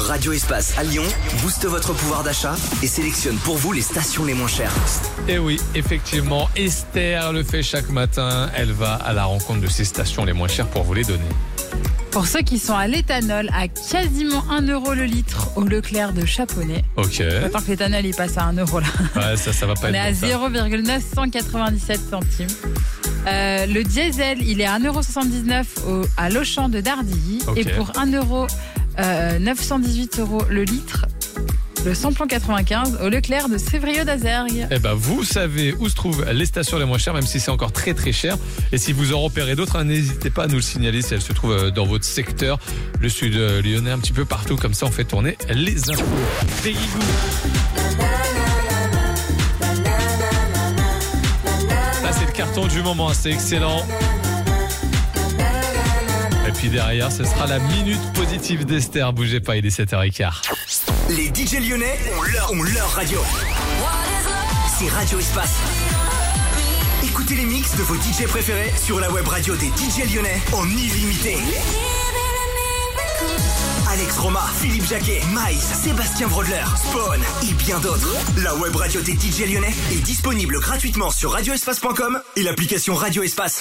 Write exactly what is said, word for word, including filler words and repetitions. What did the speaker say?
Radio Espace à Lyon booste votre pouvoir d'achat et sélectionne pour vous les stations les moins chères. Et oui, effectivement, Esther le fait chaque matin. Elle va à la rencontre de ces stations les moins chères pour vous les donner. Pour ceux qui sont à l'éthanol, à quasiment un euro le litre au Leclerc de Chaponnet. Ok. Attends que l'éthanol il passe à un euro là. Ouais, ça, ça va pas On être est à bon, ça. zéro virgule neuf cent quatre-vingt-dix-sept centimes. Euh, le diesel, il est à un euro soixante-dix-neuf au, à l'Auchan de Dardilly. Ok. Et pour un euro neuf cent dix-huit euros le litre, le samplon quatre-vingt-quinze au Leclerc de Sévrieux d'Azergues. Eh ben, vous savez où se trouvent les stations les moins chères, même si c'est encore très très cher. Et si vous en repérez d'autres, hein, n'hésitez pas à nous le signaler si elles se trouvent dans votre secteur. Le sud lyonnais, un petit peu partout, comme ça on fait tourner les infos. Peggy Gou. Là, c'est le carton du moment, c'est excellent. Et puis derrière, ce sera la minute positive d'Esther. Bougez pas, il est sept heures quinze. Les D J lyonnais ont leur, ont leur radio. C'est Radio Espace. Écoutez les mix de vos D J préférés sur la web radio des D J lyonnais en illimité. Alex Roma, Philippe Jacquet, Maïs, Sébastien Brodler, Spawn et bien d'autres. La web radio des D J lyonnais est disponible gratuitement sur radio espace point com et l'application Radio Espace.